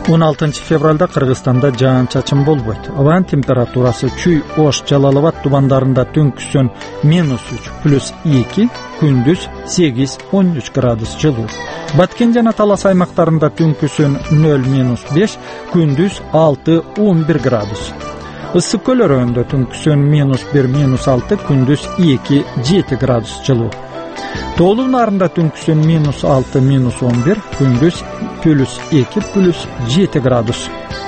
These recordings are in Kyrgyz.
16 февралда Кыргызстанда жаан-чачын болбойт. Абанын температурасы Чүй, Ош, Жалалабад тубандарында түнкүсүн -3 +2, күндүз 8-13 градус жылуу. Баткен жана Талас аймактарында түнкүсүн 0-5, күндүз 6-11 градус. Ысык көл өрөөнүндө түнкүсүн -1-6, күндүз 2-7 градус жылуу. Тоолуу нарында түнкүсүн -6-11, күндүз +2-7 градус.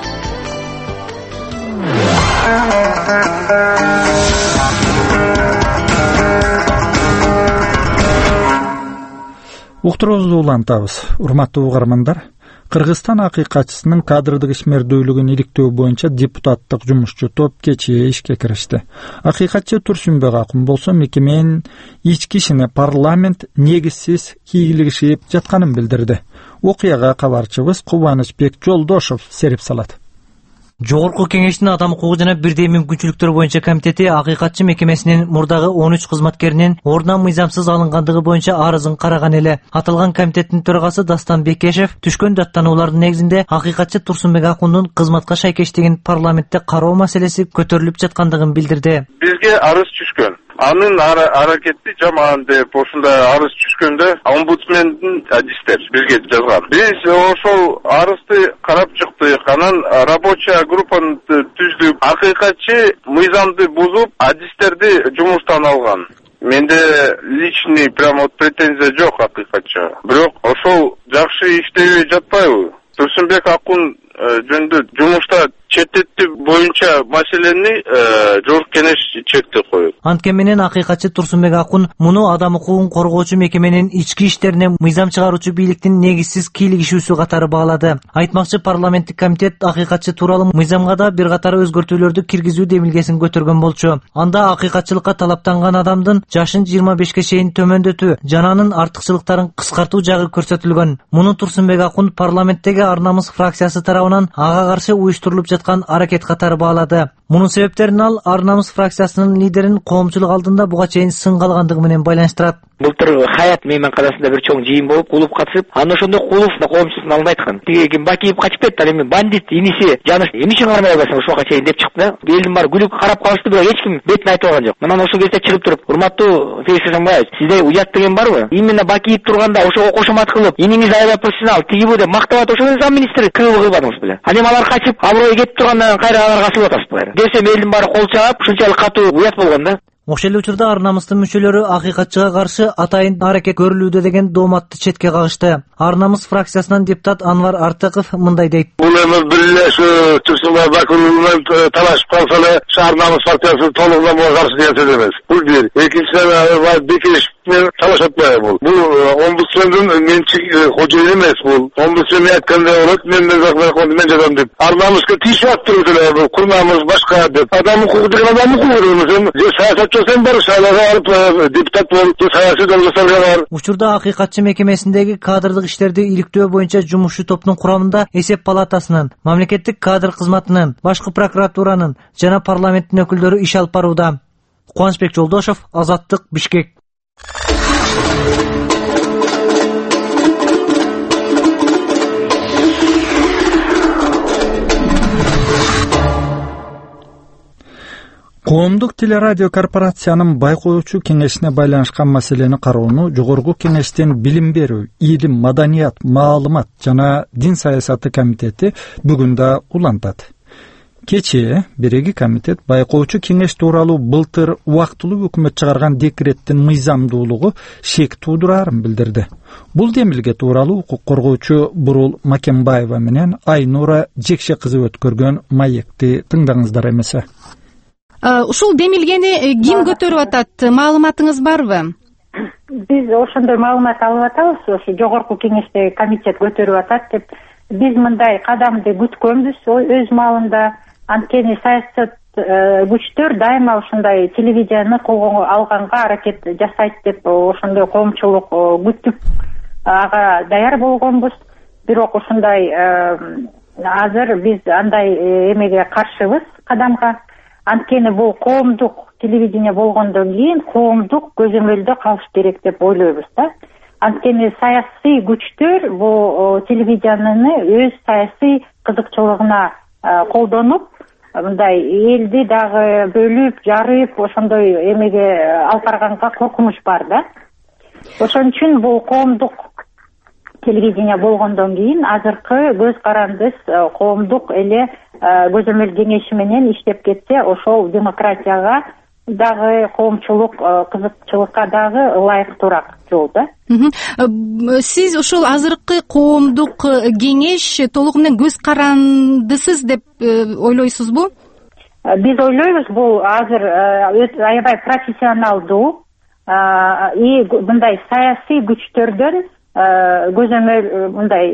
Уктуруубузду улантабыз. Урматтуу угармандар, Кыргызстан акыйкатчысынын кадрдык ишмердүүлүгүн иликтөө боюнча депутаттык жумушчу топ кечээ ишке киришти. Акыйкатчы Турсунбек Акун болсо мекеменин ички ишине парламент негизсиз кийлигишип жатканын билдирди. Окуяга кабарчыбыз Кубанычбек Жолдошов серип салат. Жогорку кеңештин адам укугу жана бирдей мүмкүнчүлүктөр боюнча комитети акыйкатчы мекемесинин мурдагы 13 кызматкеринин ордунан мыйзамсыз алынгандыгы боюнча арызын караган эле. Аталган комитеттин төрагасы Дастан Бекешев түшкөн даттануулардын негизинде акыйкатчы Турсунбек Акундун кызматка шайкештигин парламентте кароо маселеси көтөрүлүп жаткандыгын билдирди. Бизге арыз түшкөн. Анын аракети жаман деп ошондой арыз түшкөндө омбудсмендин адистер бизге жазган. Биз ошол арызды карап чыктык. Анан рабочая группаны түздүк. Акыйкатчы мыйзамды бузуп, адистерди жумуштан алган. Менде личный прямо претензия жок акыйкатчыга. Бирок ошол жакшы иштебей жатпайбы? Турсунбек Акун жөнүндө жумушта четтети боюнча маселени жогорку кеңеш чекти коюп. Анткени менен акыйкатчы Турсунбек Акун муну адам укугун коргоочу мекеменин ички иштерине мыйзам чыгаруучу бийликтин негизсиз кийлигишүүсү катары баалады. Айтмакчы парламенттик комитет акыйкатчы тууралуу мыйзамга да бир катар өзгөртүүлөрдү киргизүү демилгесин көтөргөн болчу. Анда акыйкатчылыкка талаптанган адамдын жашын 25-ке чейин төмөндөтүү жана анын артыкчылыктарын кыскартуу жагы көрсөтүлгөн. Муну Турсунбек Акун парламенттеги Ар намыс фракциясы тарабынан ага каршы уюштурулуп жаткан аракет катары баалады. Мунун себептерин ал Ар намыс фракциясынын лидерин коомчулук алдында буга чейин сынга алгандыгы менен байланыштырат. Былтыр Хаят мейманканасында бир чоң жыйын болуп, Кулуп катышып, анан ошондо Кулуп коомчусун алынбай айткан. Тиги ким Бакиев качып кетти, ал эми бандит, иниси Жаныш, эмне үчүн кармай албайсың ушуга чейин деп чыкты да. Элдин баары күлүп карап калышты, бирок эч ким бетин айтып алган жок. Анан ошол кезде чыгып туруп, урматтуу Феликс Шашамбаевич, сизде уят деген барбы? Именно Бакиев турганда ошого кошомат кылып, иниңиз аябай профессионал, тигибу деп мактап ошол замминистр кылбадыңыз беле. Ал эми алар качып, аброй кетип тургандан кайра аларга асылып атасыз кайра. Десем элдин баары кол чаап, ушунчалык катуу уят болгон да. Ошол эле учурда Ар намыстын мүчөлөрү акыйкатчыга каршы атайын аракет көрүлүүдө деген дооматты четке кагышты. Ар намыс фракциясынан депутат Анвар Артыков мындай дейт. Бул эми бир эле Турсунбек Акун менен талашып калса эле Ар намыс фракциясы толугунан буга каршы нерсе эмес. Бул бир. Экинчиден Бекеш менен талаш атпайбы бул. Бул омбудсмендин менчик кожоюну эмес бул. Омбудсмен айткандай болот, мен жазам деп. Ар намыска тийип атып эле курмамыз башка деп. Адам укугу деген адам укугу эмес. Sen barış alıp депутат болуп, саясий должностторго бар. Учурда акыйкатчы мекемесиндеги кадрдык иштерди иликтөө боюнча жумушчу топтун курамында Эсеп палатасынын, мамлекеттик кадр кызматынын, башкы прокуратуранын жана парламенттин өкүлдөрү иш алып барууда. Кубанычбек Жолдошов, Азаттык, Бишкек. Коомдук телерадио корпорациянын байкоочу кеңешине байланышкан маселени кароону жогорку кеңештин билим берүү, илим, маданият, маалымат жана дин саясаты комитети бүгүн да улантат. Кечээ биреги комитет байкоочу кеңеш тууралуу былтыр убактылуу өкмөт чыгарган декреттин мыйзамдуулугу шек туудураарын билдирди. Бул демилге тууралуу укук коргоочу Бурул Макенбаева менен Айнура Жекше кызы өткөргөн маекти тыңдаңыздар эмесе. Ушул демилгени ким көтөрүп атат? Маалыматыңыз барбы? Биз ошондой маалымат алып атабыз, ошо жогорку кеңештеги комитет көтөрүп атат деп. Биз мындай кадамды күткөнбүз өз маалында. Анткени саясат күчтөр дайыма ушундай телевидениени колго алганга аракет жасайт деп ошондой коомчулук күттүк. Ага даяр болгонбуз. Бирок ушундай азыр биз андай эмеге каршыбыз, кадамга. Анткени бул коомдук телевидение болгондон кийин коомдук көзөмөлдө калыш керек деп ойлойбуз да. Анткени саясий күчтөр бул телевидениени өз саясий кызыкчылыгына колдонуп мындай элди дагы бөлүп жарып ошондой эмеге алып барганга коркунуч бар да. Ошон үчүн бул коомдук телевидение болгондон кийин азыркы көз карандысыз коомдук эле көзөмөл кеңеши менен иштеп кетсе, ошол демократияга дагы коомчулук кызыкчылыкка дагы ылайыктуураак жол да. Сиз ушул азыркы коомдук кеңеш толугу менен көз карандысыз деп ойлойсузбу? Биз ойлойбуз, бул азыр аябай профессионалдуу и мындай саясий күчтөрдөн көзөмөл мындай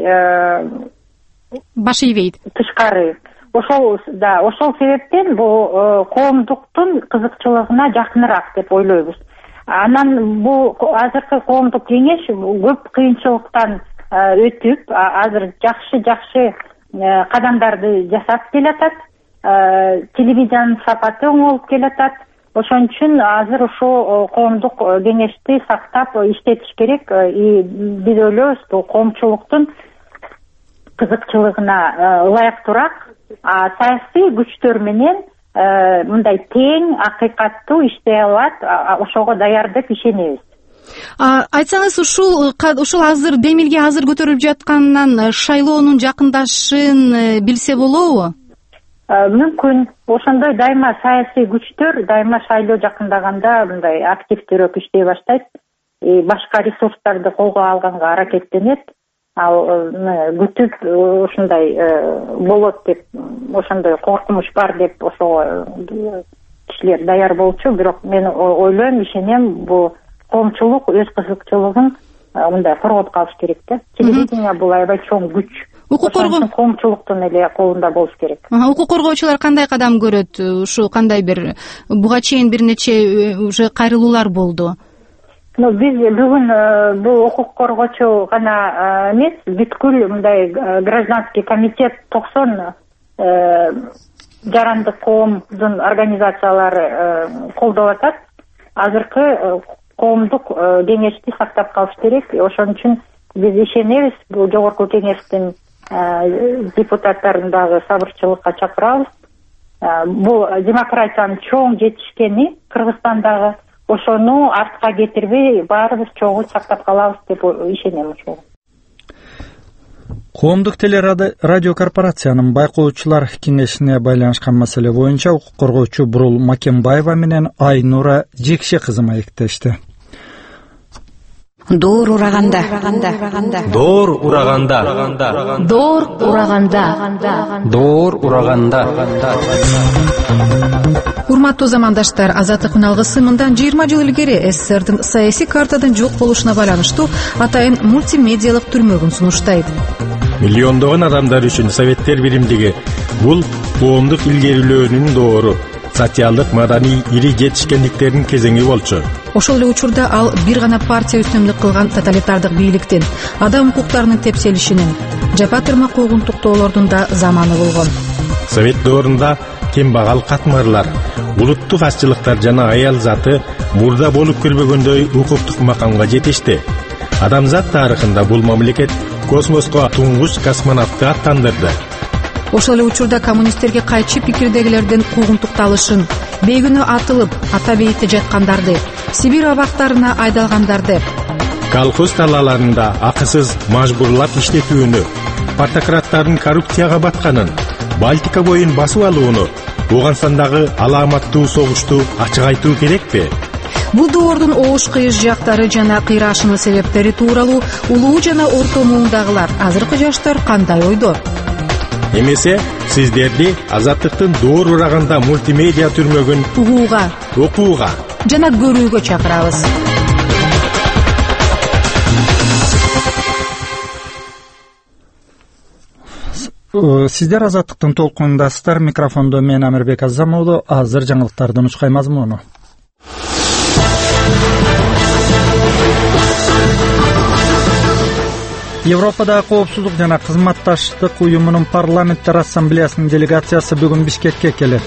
баш ийбейт. Тышкары. Ошол себептен бул коомдуктун кызыкчылыгына жакыныраак деп ойлойбуз. Анан бул азыркы коомдук кеңеш көп кыйынчылыктан өтүп, азыр жакшы кадамдарды жасап келатат. Телевизиянын сапаты оңолуп келатат. Ошон үчүн азыр ошол коомдук кеңешти сактап иштетиш керек. И биз ойлойбуз, бул коомчулуктун кызыкчылыгына ылайыктуураак, саясий күчтөр менен мындай тең, акыйкаттуу иштей алат, ошого даяр деп ишенебиз. Айтсаңыз, ушул азыр демилге азыр көтөрүлүп жатканынан шайлоонун жакындашын билсе болобу? Мүмкүн. Ошондой дайыма саясий күчтөр дайыма шайлоо жакындаганда мындай активдүүрөөк иштей баштайт. Башка ресурстарды колго алганга аракеттенет. Ал күтүп ушундай болот деп, ошондой коркунуч бар деп ошого кишилер даяр болчу. Бирок мен ойлойм, ишенем, бул коомчулук өз кызыкчылыгын мындай коргоп калыш керек да. Телевидение бул аябай чоң күч. Коомчулуктун эле колунда болуш керек. Укук коргоочулар кандай кадам көрөт? Ушу кандай бир буга чейин бир нече уже кайрылуулар болду. Биз бүгүн бул укук коргоочу гана эмес, бүткүл мындай гражданский комитет 90 жарандык коомдун организациялары колдоп атат. Азыркы коомдук кеңешти сактап калыш керек. Ошон үчүн биз ишенебиз, бул жогорку кеңештин депутаттарын дагы сабырчылыкка чакырабыз. Бул демократиянын чоң жетишкени Кыргызстандагы, ошону артка кетирбей баарыбыз чогуу сактап калабыз деп ишенем. Коомдук телерадио корпорациянын байкоочулар кеңешине байланышкан маселе боюнча укук коргоочу Бурул Макенбаева менен Айнура Жекше кызы маектешти. Доор ураганда. Доор ураганда. Доор ураганда. Доор ураганда. Урматтуу замандаштар, Азаттыктын алгысы мындан 20 жыл илгери СССРдин саясий картадан жок болушуна байланыштуу атайын мультимедиалык түрмөгүн сунуштайт. Миллиондогон адамдар үчүн Советтер биримдиги бул коомдук илгерилөөнүн доору, социалдык маданий ири жетишкендиктердин кезеңи болчу. Ошол эле учурда ал бир гана партия үстөмдүк кылган тоталитардык бийликтин, адам укуктарынын тепселишинин, жапа тырмак куугунтуктоолордун да заманы болгон. Совет доорунда кембагал катмарлар, улуттук азчылыктар жана аял заты мурда болуп көрбөгөндөй укуктук макамга жетишти. Адамзат тарыхында бул мамлекет космоско туңгуч космонавтты аттандырды. Ошол эле учурда коммунисттерге кайчы пикирдегилердин куугунтукталышын, бейгүнөө атылып, ата бейитте жаткандарды, Сибирь абактарына айдалгандарды, колхоз талааларында акысыз мажбурлап иштетүүнү, партократтардын коррупцияга батканын, Балтика боюн басып алууну, Ооганстандагы аламаттуу согушту ачык айтуу керекпи? Бул доордун оош кыйыш жактары жана кыйраашынын себептери тууралуу улуу жана орто муундагылар, азыркы жаштар кандай ойдо? Эмесе сиздерди Азаттыктын доор ураганда мультимедиа түрмөгүн угууга, окууга жана көрүүгө чакырабыз. Сиздер Азаттыктын толкундасыздар. Микрофондо мен Амирбек Азамоğlu. Азыр жаңылыктардын учкай мазмуну. Европада коопсуздук жана кызматташтык уюмунун парламенттер ассамблеясынын делегациясы бүгүн Бишкекке келет.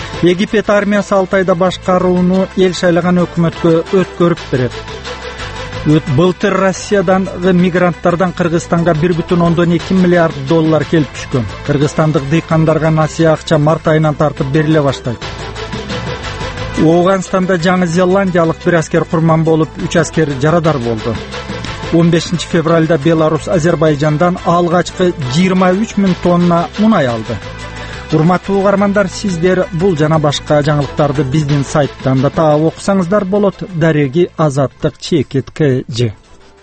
Египет армиясы 6 айда башкарууну эл шайлаган өкмөткө өткөрүп берет. Былтыр Россиядан мигранттардан Кыргызстанга 1,2 миллиард доллар келип түшкөн. Кыргызстандык дыйкандарга насыя акча март айынан тартып бериле баштайт. Ооганстанда Жаңы Зеландиялык бир аскер курман болуп, 3 аскер жарадар болду. 15 февралда Беларусь Азербайжандан алгачкы 23 000 тонна мунай алды. Урматтуу угармандар, сиздер бул жана башка жаңылыктарды биздин сайттан да таап окусаңыздар болот. Дареги Азаттык Чекит КЖ.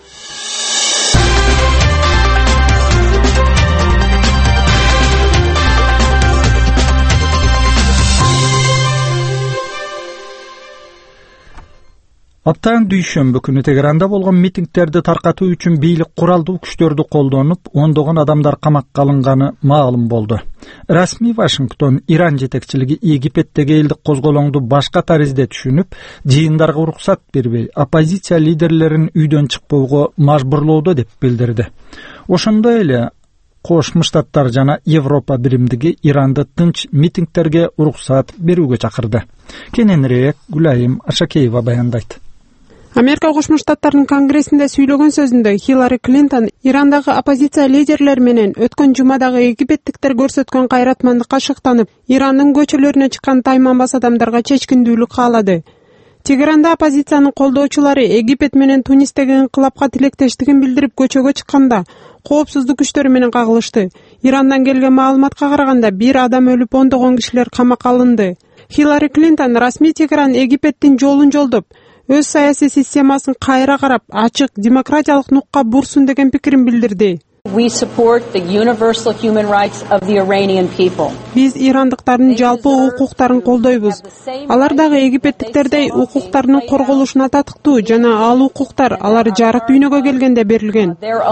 Аптанын дүйшөмбү күнү Тегеранда болгон митингдерди таркатуу үчүн бийлик куралдуу күчтөрдү колдонуп, ондогон адамдар камакка алынганы маалым болду. Расмий Вашингтон Иран жетекчилиги Египеттеги элдик козголоңду башка таризде түшүнүп, жыйындарга уруксат бербей, оппозиция лидерлерин үйдөн чыкпоого мажбурлоодо деп билдирди. Ошондой эле Кошмо Штаттар жана Европа биримдиги Иранды тынч митингдерге уруксат берүүгө чакырды. Кененирээк Гүлайым Ашакеева баяндайт. Америка Кошмо Штаттарынын конгрессинде сүйлөгөн сөзүндө Хиллари Клинтон Ирандагы оппозиция лидерлери менен өткөн жумадагы египеттиктер көрсөткөн кайратмандыкка шыктанып, Ирандын көчөлөрүнө чыккан тайманбас адамдарга чечкиндүүлүк каалады. Тегеранда оппозициянын колдоочулары Египет менен Тунистеги инкылапка тилектештигин билдирип көчөгө чыкканда, коопсуздук күчтөрү менен кагылышты. Ирандан келген маалыматка караганда, 1 адам өлүп, ондогон кишилер камакка алынды. Хиллари Клинтон расмий Тегеран Египеттин жолун жолдоп, өз саясий системасын кайра карап, ачык демократиялык нукка бурсун деген пикирин билдирди. Биз ирандыктардын жалпы укуктарын колдойбуз. Алар дагы египеттиктердей укуктарынын корголушуна татыктуу жана ал укуктар алар жарык дүйнөгө келгенде берилген.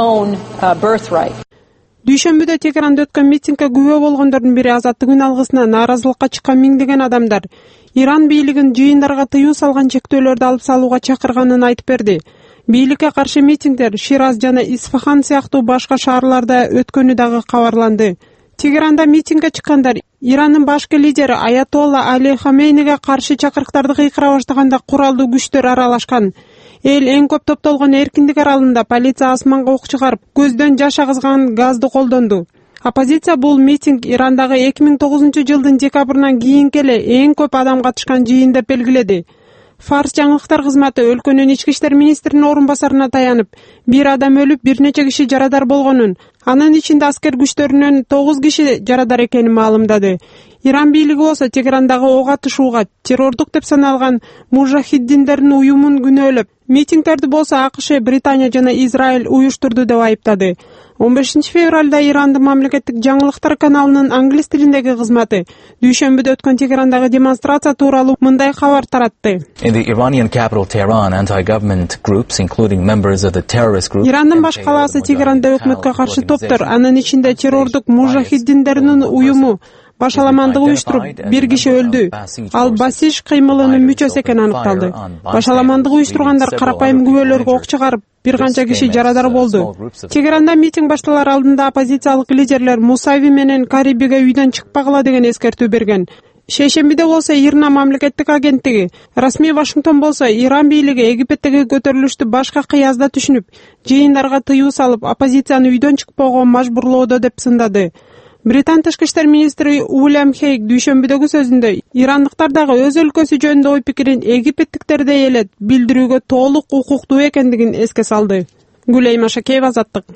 Дүйшөмбүдө Тегеранда өткөн митингге күбө болгондордун бири Азаттык үн алгысына нааразылыкка чыккан миңдеген адамдар Иран бийлигин жыйындарга тыюу салган чектөөлөрдү алып салууга чакырганын айтып берди. Бийликке каршы митингдер Шираз жана Исфахан сыяктуу башка шаарларда өткөнү дагы кабарланды. Тегеранда митингге чыккандар Ирандын башкы лидери Аятолла Али Хамейниге каршы чакырыктарды кыйкыра баштаганда куралдуу күчтөр аралашкан. Эл эң көп топтолгон Эркиндик аралында полиция асманга ок чыгарып, көздөн жаш агызган газды колдонду. Оппозиция бул митинг Ирандагы 2009-жылдын декабрынан кийинки эле эң көп адам катышкан жыйын деп белгиледи. Фарс жаңылыктар кызматы өлкөнүн ички иштер министринин орун басарына таянып, 1 адам өлүп, бир нече киши жарадар болгонун, анын ичинде аскер күчтөрүнөн 9 киши жарадар экенин маалымдады. Иран бийлиги болсо Тегерандагы ок атышууга террордук деп саналган мужахиддиндердин уюмун күнөөлөп, митингдерди болсо АКШ, Британия жана Израиль уюштурду деп айыптады. 15 февралда Ирандын мамлекеттик жаңылыктар каналынын англис тилиндеги кызматы дүйшөмбүдө өткөн Тегерандагы демонстрация тууралуу мындай кабар таратты. Ирандын баш калаасы Тегеранда өкмөткө каршы топтор, анын ичинде террордук мужахиддиндердин уюму башаламандык уюштуруп, 1 киши өлдү. Ал Басиш кыймылынын мүчөсү экени аныкталды. Башаламандык уюштургандар карапайым күбөлөргө ок чыгарып, бир канча киши жарадар болду. Тегеранда митинг башталар алдында оппозициялык лидерлер Мусави менен Карибиге үйдөн чыкпагыла деген эскертүү берген. Шейшембиде болсо ИРНА мамлекеттик агенттиги, расмий Вашингтон болсо Иран бийлиги Египеттеги көтөрүлүштү башка кыязда түшүнүп, жыйындарга тыюу салып, оппозицияны үйдөн чыкпоого мажбурлоодо деп сындады. Британ тышкы иштер министри Уильям Хейг дүйшөмбүдөгү сөзүндө ирандыктар дагы өз өлкөсү жөнүндө ой пикирин египеттиктердей эле билдирүүгө толук укуктуу экендигин эске салды. Гүлайым Ашакеева, Азаттык.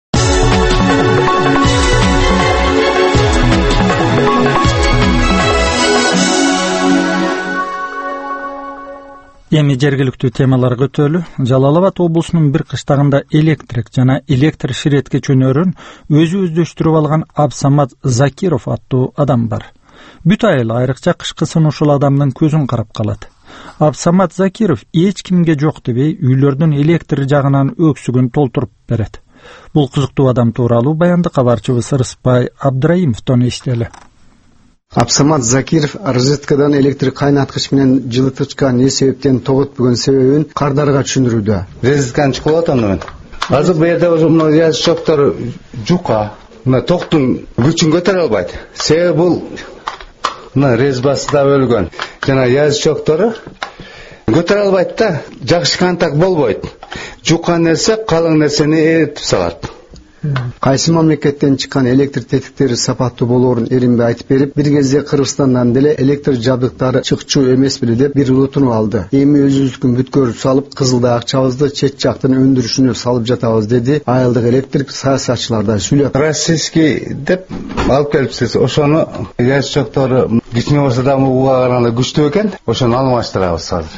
Эми жергиликтүү темаларга өтөлү. Жалал Абад облусунун бир кыштагында электрик жана электр ширетке чөнөрүн өзү өздөштүрүп алган Абсамат Закиров аттуу адам бар. Бүт айыл, айрыкча кышкысын ушул адамдын көзүн карап калат. Абсамат Закиров эч кимге жок дебей үйлөрдүн электр жагынан өксүгүн толтуруп берет. Бул кызыктуу адам тууралуу баянды кабарчыбыз Рыспай Абдраимовдон эстели. Абсамат Закиров розеткадан электрик кайнаткыч менен жылытычка эмне себептен тоготпогон себебин кардарга түшүндүрүүдө. Розетканы чыгып атам мен. Азыр бу жерде уже мына жазычоктор жука. Мына токтун күчүн көтөрө албайт. Себеби бул мына резбасы да өлгөн. Жана жазычоктору көтөрө албайт да, жакшы контакт болбойт. жука нерсе калың нерсени эритип салат. Кайсы мамлекеттен чыккан электр тетиктери сапаттуу болоорун эринбей айтып берип, бир кезде Кыргызстандан деле электр жабдыктары чыкчу эмес беле деп бир улутунуп алды. Эми өзүбүздүн бүткөрүп салып, кызылда акчабызды чет жактын өндүрүшүнө салып жатабыз деди айылдык электр саясатчыларда сүйлөп. Российский деп алып келипсиз. Ошону яшчоктору кичине болсо да буга караганда күчтүү экен. Ошону алмаштырабыз азыр.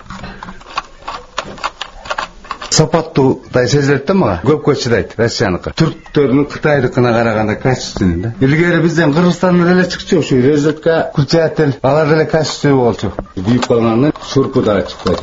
Сапаттуудай сезилет да мага. Көпкө чыдайт Россияныкы. Түрктөрдүн Кытайдыкына караганда качественный да. Илгери бизден Кыргызстандан эле чыкчу ушу розетка, включатель, алар деле качественный болчу. Күйүп калганын шурпу да чыкпайт.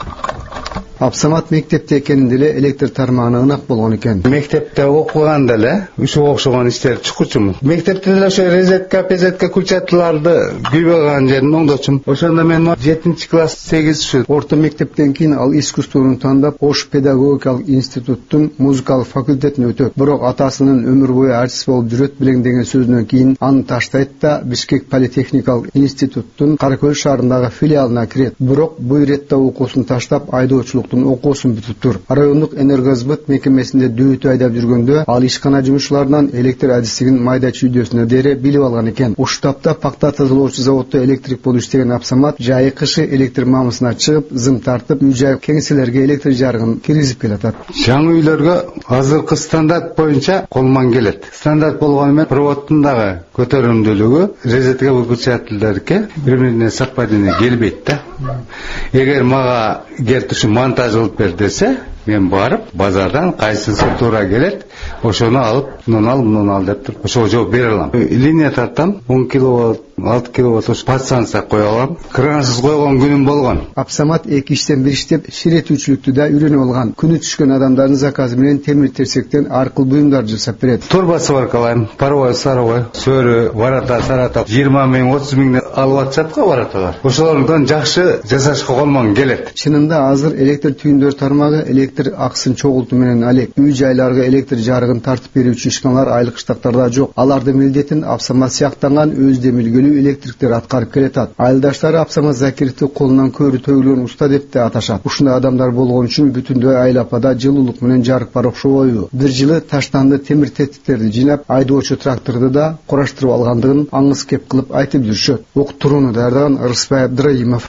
Апсамат мектепте экенинде эле электр тармагына ынак болгон экен. Мектепте окуганда эле ушуга окшогон иштер чыкчумун. Мектепте деле ошо розетка, пезетка, включательларды күйбөгөн жерин оңдочум. Ошондо мен 7-класс 8 орто мектептен кийин ал искусствону тандап, Ош педагогикалык институттун музыкалык факультетине өтөт. Бирок атасынын өмүр бою артист болуп жүрөт белең деген сөзүнөн кийин аны таштайт да Бишкек политехникалык институттун Каракөл шаарындагы филиалына кирет. Бирок бул иретте окуусун таштап айдоочулук окуусун бүтүптүр. Райондук энергосбыт мекемесинде дүүтү айдап жүргөндө ал ишкана жумушчуларынан электр адистигин майда чүйдөсүнө дере билип алган экен. Ушул тапта пакта тазалоочу заводдо электрик болуп иштеген Апсамат жайы кышы электр мамысына чыгып, зым тартып, үй-жай кеңселерге электр жарыгын киргизип келатат. Жаңы үйлөргө азыркы стандарт боюнча колман келет. Стандарт болгону менен проводдун дагы көтөрүмдүүлүгү розетка выключательдерге бири-бирине совпадение келбейт да. Эгер мага келтириши монтаж кылып бер десе, мен барып базардан кайсысы туура келет, ошону алып, муну ал деп туруп, ошого жооп бере алам. Линия тартам, 10 киловатт, 6 киловатт ош подстанция кое алам. Крансыз койгон күнүм болгон. Апсамат эки иштен бир иштеп, ширетүүчүлүктү да үйрөнүп алган. Күнү түшкөн адамдардын заказы менен темир терсектен аркыл буюмдар жасап берет. Турбасы бар калайм, паровой, саровой, сөрү, варата, сарата 20 миң, 30 миңден алып атышат го вараталар. Ошолордон жакшы жасашка колмон келет. Чынында азыр электр түйүндөр тармагы электр акысын чогултуу менен алек. Үй-жайларга электр жарыгын тартып берүүчү ишканалар айылык штаттарда жок. Алардын милдетин Апсамат сыяктанган өз демилгелүү электриктер аткарып келатат. Айылдаштары Апсамат Закировду колунан көрү төгүлгөн уста деп да аташат. Ушундай адамдар болгон үчүн бүтүндөй айлапада жылуулук менен жарык бар окшобойбу. Бир жылы таштанды темир тетиктерди жыйнап, айдоочу тракторду да кураштырып алгандыгын аңыз кеп кылып айтып жүрүшөт. Уктурууну даярдаган Рыспай Абдраимов.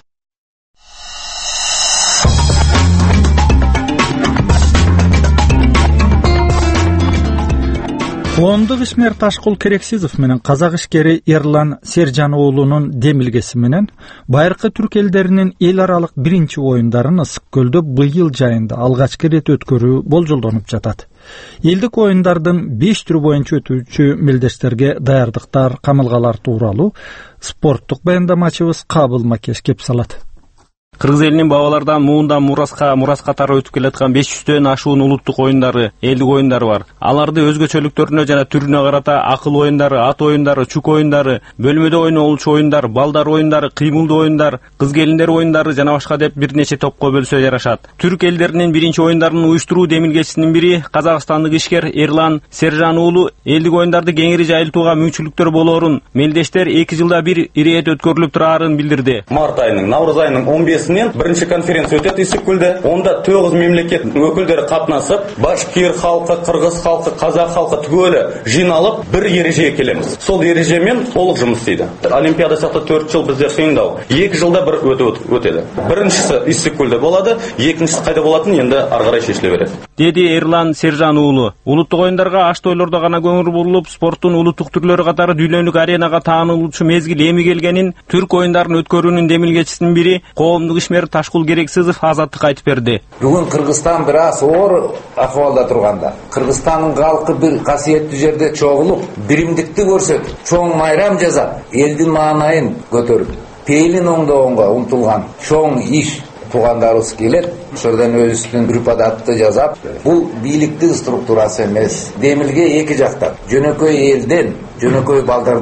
Коомдук ишмер Ташкул Керексизов менен казак ишкери Эрлан Сержан уулунун демилгеси менен байыркы түрк элдеринин эл аралык биринчи оюндарын Ысык көлдө быйыл жайында алгачкы рет өткөрүү болжолдонуп жатат. Элдик оюндардын 5 түрү боюнча өтүүчү мелдештерге даярдыктар, камылгалар тууралуу спорттук баяндамачыбыз Кабыл Макеш кеп салат. Кыргыз элинин бабалардан муундан мурас катары өтүп келаткан 500төн ашуун улуттук оюндары, элдик оюндары бар. Аларды өзгөчөлүктөрүнө жана түрүнө карата акыл оюндары, ат оюндары, чук оюндары, бөлмөдө ойнолчу оюндар, балдар оюндар, кыймылдуу оюндар, кыз келиндер оюндары жана башка деп бир нече топко бөлсө жарашат. Түрк элдеринин биринчи оюндарын уюштуруу демилгечисинин бири казакстандык ишкер Эрлан Сержан уулу элдик оюндарды кеңири жайылтууга мүмкүнчүлүктөр болоорун, мелдештер 2 жылда бир ирэет өткөрүлүп турарын билдирди. Март айынын, навруз айынын 15 бірінші конференция өтеді Ысык көлдө. Онда 9 мемлекет өкілдері қатынасып, башкир халқы, қырғыз халқы, қазақ халқы түгелі жиналып бір ережеге келеміз. Сол ережемен толық жұмыс істейді. Олимпиада сияқты 4 жыл бізде қиындау. 2 жылда бір өтеді. Біріншісі Ысык көлдө болады, екіншісі қайда болатын енді ары қарай шешіле береді. Деди Эрлан Сержан уулу. Улуттук оюндарга аш тойлордо гана көңүл бурулуп, спорттун улуттук түрлөрү катары дүйнөлүк аренага таанылуучу мезгил эми келгенин, түрк оюндарын өткөрүүнүн демилгечисинин бири коомдук ишмер Ташкул Керексизов азаттыкка айтып берди. Бүгүн Кыргызстан бир аз оор акыбалда турганда, Кыргызстандын калкы бир касиеттүү жерде чогулуп, биримдикти көрсөтүп, чоң майрам жасап, элдин маанайын көтөрүп, пейилин оңдогонго умтулган чоң иш туугандарыбыз келет. Ошодон өзүбүздүн групп адатты жасап, бул бийликтик структурасы эмес, демилге эки жактан, жөнөкөй элден, жөнөкөй балдардан.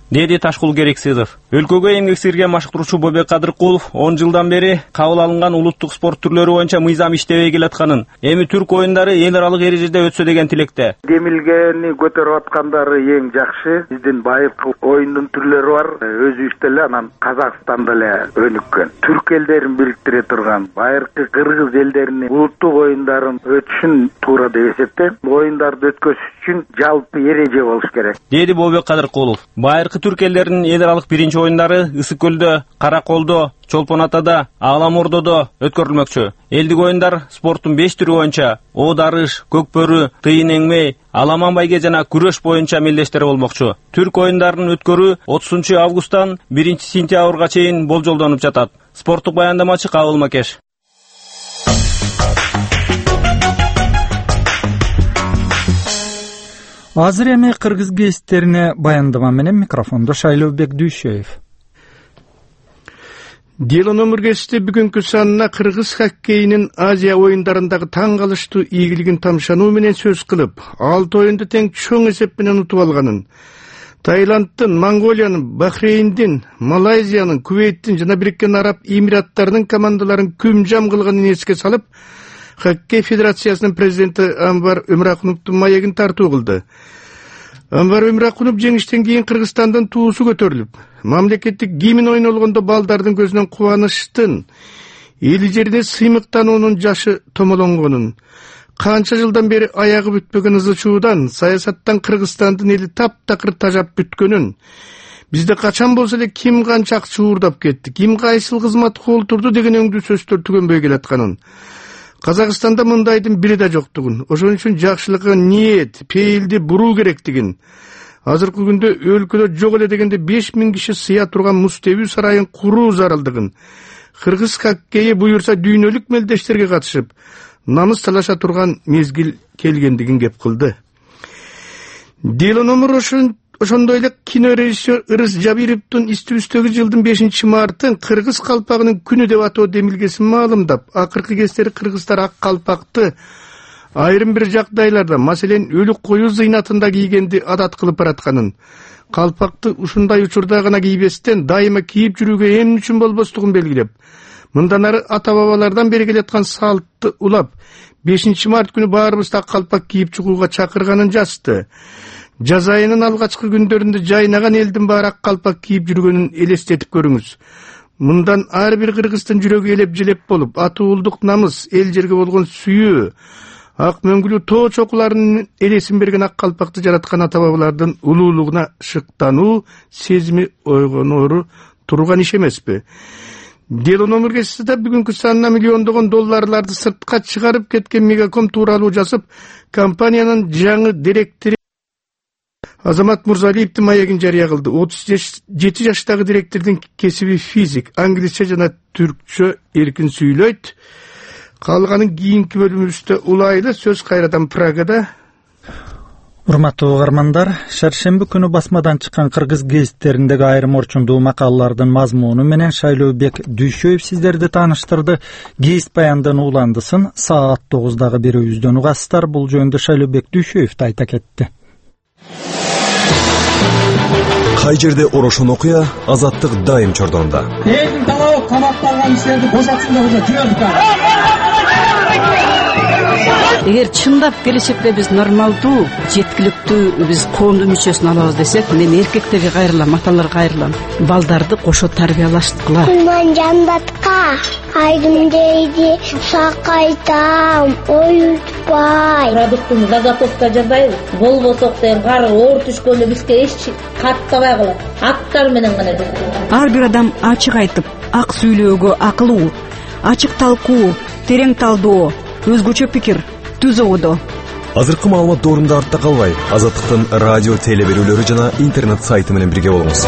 деди Ташкул Керексизов. Өлкөгө эмгек сиңирген машыктыруучу Бобек Кадыркулов 10 жылдан бери кабыл алынган улуттук спорт түрлөрү боюнча мыйзам иштебей келатканын, эми түрк оюндары эл аралык эрежеде өтсө деген тилекте. Демилгени көтөрүп аткандары эң жакшы. Биздин байыркы оюндун түрлөрү бар. Өзүбүздө эле анан Казакстанда эле өнүккөн. Түрк элдерин бириктире турган байыркы кыргыз элдеринин улуттук оюндарын өтүшүн туура деп эсептейм. Оюндарды өткөзүш үчүн жалпы эреже болуш керек. Деди Бобек Кадыркулов. Байыркы түрк элдеринин эл аралык биринчи оюндары Ысык көлдө, Караколдо, Чолпон Атада, Aalам Ордодо өткөрүлмөкчү. Элдик оюндар спорттун 5 түрү боюнча оо дарыш, көк бөрү, тыйын эңмей, аламан байге жана күрөш боюнча мелдештери болмокчу. Түрк оюндарын өткөрүү 30 августтан 1 сентябрга чейин болжолдонуп жатат. Спорттук баяндамачы Кабыл Макеш. Азыр эми кыргыз гезиттерине баяндама менен микрофондо Шайлообек Дүйшөев. Дело номер гезити бүгүнкү санына кыргыз хоккейинин Азия оюндарындагы таң калыштуу ийгилигин тамшануу менен сөз кылып, 6 оюнду тең чоң эсеп менен утуп алганын, Таиландтын, Монголиянын, Бахрейндин, Малайзиянын, Кувейттин жана Бириккен Араб Эмираттарынын командаларын күмжам кылганын эске салып, Хоккей Федерациясынын президенти Амбар Өмракуновдун маегин тартуу кылды. Амбар Өмракунов жеңиштен кийин Кыргызстандын туусу көтөрүлүп, мамлекеттик гимн ойнолгондо балдардын көзүнөн кубанычтын, эл жерине сыймыктануунун жашы томолонгонун, канча жылдан бери аягы бүтпөгөн ызы чуудан, саясаттан Кыргызстандын эли таптакыр тажап бүткөнүн, бизде качан болсо эле ким канча акча уурдап кетти, ким кайсыл кызмат колтурду деген өңдүү сөздөр түгөнбөй келатканын, Казакстанда мындайдын бири да жоктугун, ошон үчүн жакшылыкка ниет, пейилди буруу керектигин, азыркы күндө өлкөдө жок эле дегенде 5000 киши сыя турган Мустебүү сарайын куруу зарылдыгын, кыргыз хоккейи буюрса дүйнөлүк мелдештерге катышып, намыс талаша турган мезгил келгендигин кеп кылды. Дело номер ошондой эле кинорежиссер Ырыс Жабировдун истибүздөгү жылдын 5-мартын кыргыз калпагынын күнү деп атоо демилгесин маалымдап, акыркы кездери кыргыздар ак калпакты айрым бир жагдайларда, маселен өлүк коюу зыйнатында кийгенди адат кылып баратканын, калпакты ушундай учурда гана кийбестен дайыма кийип жүрүүгө эмне үчүн болбостугун белгилеп, мындан ары ата бабалардан бери келаткан салтты улап, 5-март күнү баарыбызды ак калпак кийип чыгууга чакырганын жазды. Жаз айынын алгачкы күндөрүндө жайнаган элдин баары ак калпак кийип жүргөнүн элестетип көрүңүз. Мындан ар бир кыргыздын жүрөгү элеп-желеп болуп, атуулдук намыс, эл жерге болгон сүйүү, ак мөңгүлүү тоо чокуларынын элесин берген ак калпакты жараткан ата бабалардын улуулугуна шыктануу сезими ойгонору турган иш эмеспи? Дело номер гезитиде бүгүнкү санына миллиондогон долларларды сыртка чыгарып кеткен Мегаком тууралуу жазып, компаниянын жаңы директору Азамат Мурзалиевдин маегин жарыя кылды. 37 жаштагы директордун кесиби физик, англисче жана түркчө эркин сүйлөйт. Калганын кийинки бөлүмүбүздө улайлы сөз кайрадан Прагада. Урматтуу угармандар, шаршемби күнү басмадан чыккан кыргыз гезиттериндеги айрым орчундуу макалалардын мазмуну менен Шайлообек Дүйшөев сиздерди тааныштырды. Гезит баяндын уландысын саат 9-дагы берүүбүздөн угасыздар. Бул жөнүндө Шайлообек Дүйшөев айта кетти. Кай жерде орошон окуя, азаттык дайым чордонда. Элдин талабы камакталган кишилерди бошотсун деп жүрөбүз. Эгер чындап келечекте биз нормалдуу, жеткиликтүү биз коомдун мүчөсүн алабыз десек, мен эркектерге кайрылам, аталарга кайрылам. Балдарды кошо тарбиялаштыкыла. Кулман жандатка айдым дейди, сакайтам, оютпай. Продуктун заготовка жасайбыз. Болбосок деген кар оор түшкөндө бизге эч каттабай калат. Аттар менен гана биз. Ар бир адам ачык айтып, ак сүйлөөгө акылуу, ачык талкуу, терең талдоо, өзгөчө пикир, түз ободо. Азыркы маалымат доорунда артта калбай, Азаттыктын радио теле берүүлөрү жана интернет сайты менен бирге болуңуз.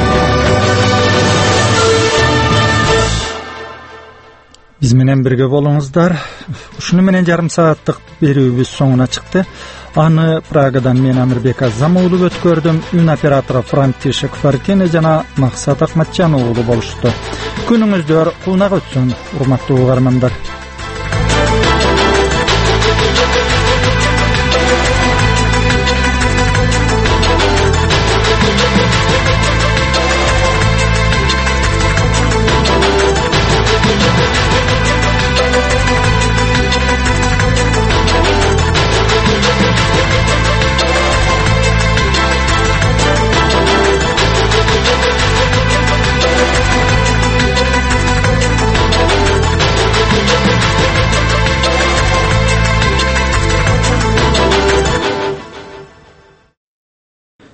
Биз менен бирге болуңуздар. Ушуну менен жарым сааттык берүүбүз соңуна чыкты. Аны Прагадан мен Амирбек Азамуулу өткөрдүм. Үн оператору Франтишек Фартини жана Максат Акматжан уулу болушту. Күнүңүздөр куунак өтсүн, урматтуу угармандар.